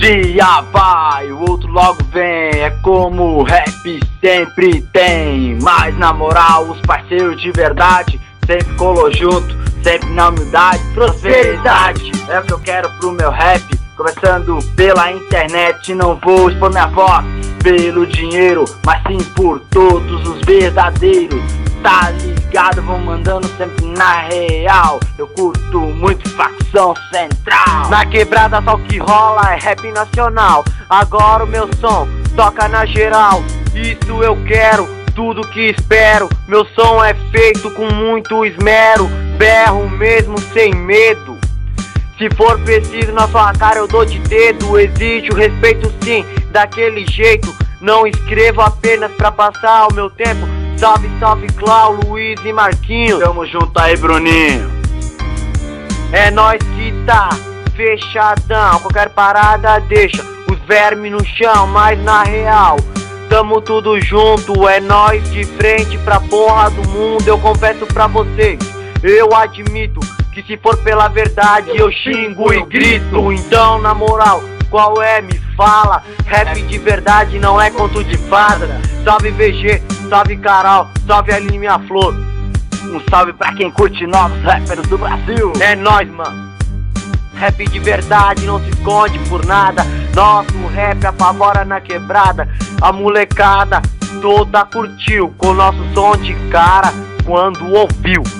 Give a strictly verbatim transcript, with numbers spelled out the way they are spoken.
dia vai, o outro logo vem. É como o rap sempre tem. Mas na moral, os parceiros de verdade sempre colou junto, sempre na humildade, prosperidade. É o que eu quero pro meu rap, começando pela internet. Não vou expor minha voz pelo dinheiro, mas sim por todos os verdadeiros. Tá ligado, vão mandando sempre na real. Eu curto muito facção central. Na quebrada só o que rola é rap nacional. Agora o meu som toca na geral. Isso eu quero, tudo que espero. Meu som é feito com muito esmero. Berro mesmo sem medo. Se for preciso na sua cara eu dou de dedo. Exige o respeito sim, daquele jeito. Não escrevo apenas pra passar o meu tempo. Salve, salve, Clau, Luiz e Marquinhos. Tamo junto aí, Bruninho. É nós que tá fechadão. Qualquer parada deixa os vermes no chão. Mas na real, tamo tudo junto. É nós de frente pra porra do mundo. Eu confesso pra vocês, eu admito que se for pela verdade eu xingo e grito. Então na moral, qual é? Me fala. Rap de verdade não é conto de fada. Salve V G, salve Carol, salve Aline Minha Flor. Um salve pra quem curte novos rappers do Brasil. É nóis, mano. Rap de verdade não se esconde por nada. Nosso rap apavora na quebrada. A molecada toda curtiu com nosso som de cara quando ouviu.